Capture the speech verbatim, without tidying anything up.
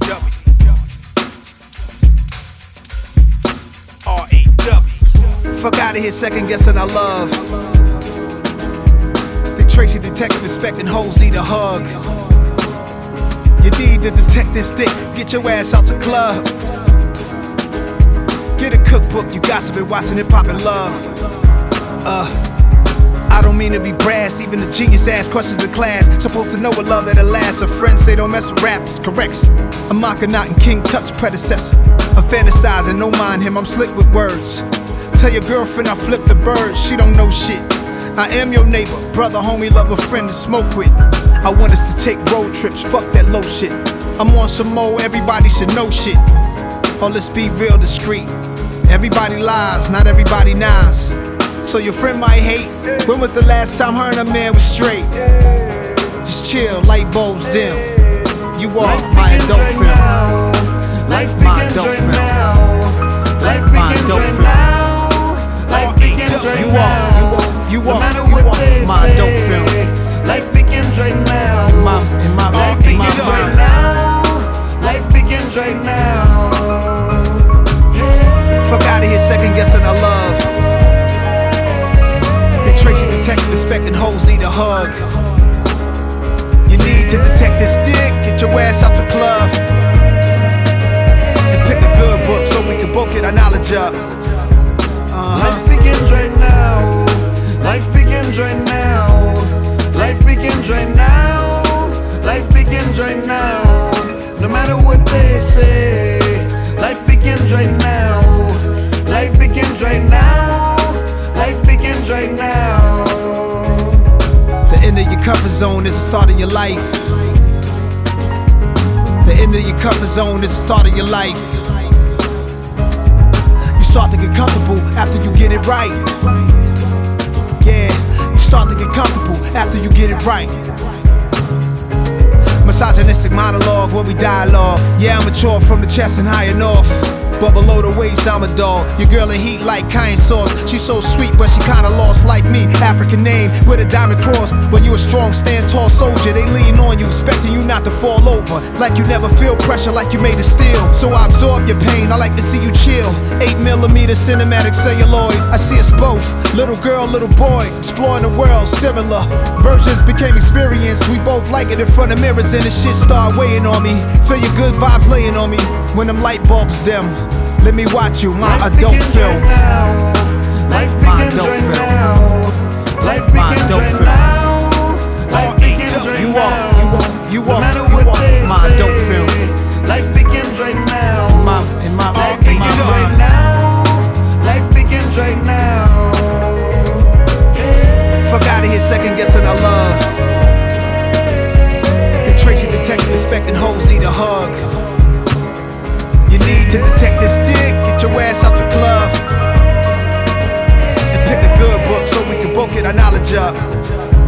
R A W. Fuck out of here, second guessing our love. The Tracy detective inspecting hoes need a hug. You need to detect this dick, get your ass out the club. Get a cookbook, you gossiping, watching hip hop and love. Uh. I don't mean to be brass, even the genius ask questions in class. Supposed to know a love that'll last. A friend say don't mess with rappers, correction. I'm Akhenaten King Tut's predecessor. I'm fantasizing, don't mind him, I'm slick with words. Tell your girlfriend I flipped the bird, she don't know shit. I am your neighbor, brother, homie, lover, friend to smoke with. I want us to take road trips, fuck that low shit. I'm on some more, everybody should know shit. Oh, let's be real discreet. Everybody lies, not everybody nice. So your friend might hate. When was the last time her and a man was straight? Just chill, light bulbs dim. You are my adult film. Life My begins adult right film. now. Life My begins adult right film. now. Life begins right You now. are, you are, you No are, matter you what are they my say, adult film. life begins right now. In my, in my, Life in my begins right mind. now. Life begins right now. Fuck out of here, second guessing our love. The Tracy detective inspecting hoes need a hug. You need to detect this dick, get your ass out the club. And pick a good book so we can both get our knowledge up. Uh-huh. Life begins right now. Life begins right now. Life begins right now. Life begins right now. No matter what they say, life begins right now. Life begins right now. Life begins right now. The end of your comfort zone is the start of your life. The end of your comfort zone is the start of your life. You start to get comfortable after you get it right. Yeah, you start to get comfortable after you get it right. Misogynistic monologue where we dialogue. Yeah, I'm mature from the chest and high enough. But below the waist, I'm a dog. Your girl in heat like cayenne sauce. She's so sweet, but she kinda lost like me. African name with a diamond cross. But you a strong, stand tall soldier. They lean on you, expecting you not to fall over. Like you never feel pressure, like you made of steel. So I absorb your pain, I like to see you chill. Eight millimeter cinematic celluloid. I see us both, little girl, little boy, exploring the world, similar. Virgins became experience. We both like it in front of mirrors, and the shit start weighing on me. Feel your good vibes laying on me when them light bulbs dim. Let me watch you, my Life adult begins film. right now. Life My begins adult right film. now. Life My begins adult right film. now. Life begins right You now. are, you are, you No are, matter you what are they my say, adult film. life begins right now. In my, in my, Life in my begins right mind. now. Life begins right now. Fuck out of here, second guessing our love. The Tracy detective inspecting hoes need a hug. You need to detect this dick, get your ass out the club. And pick a good book so we can both get our knowledge up.